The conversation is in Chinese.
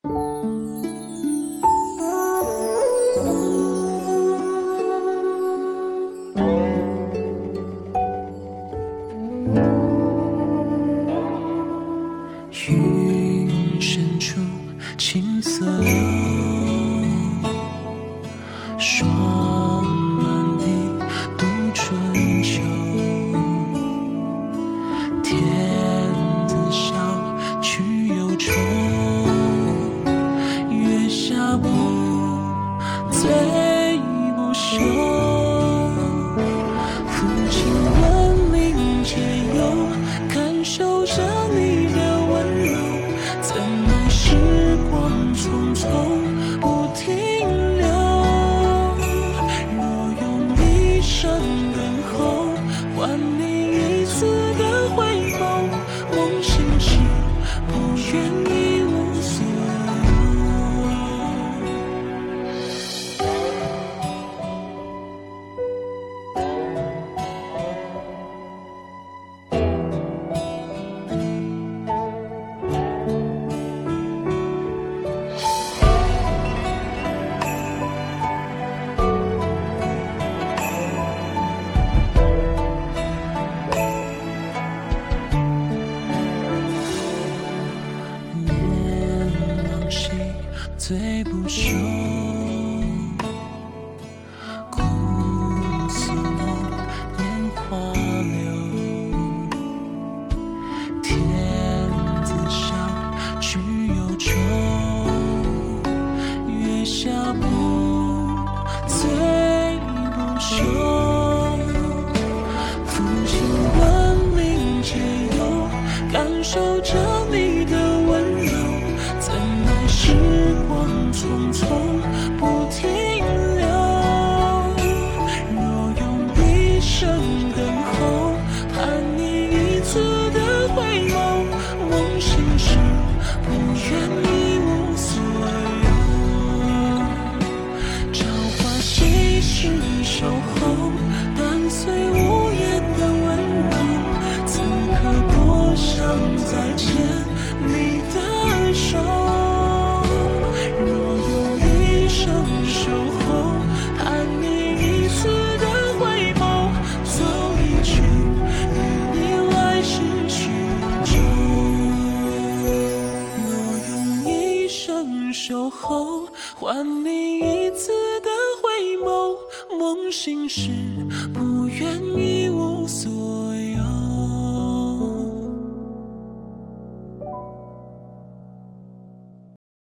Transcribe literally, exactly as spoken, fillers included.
云深处青色流，霜满地度春秋。天子笑，去忧愁，月下不醉不休。抚琴闻鸣皆有，感受着你的温柔。怎奈时光匆匆不停留，若用一生等候，换你一次的回眸。梦醒时不愿一无所醉不休，姑苏梦，年华流。天子笑，去忧愁，月下不醉不休。抚琴闻鸣皆有，感受着你的温柔。怎奈时光匆匆不停留，若用一生等候，盼你一次的回眸。梦醒时不愿一无所有，朝花夕拾守候，伴随无言的温柔。此刻多想再牵你的手，守候，换你一次的回眸。梦醒时不愿一无所有。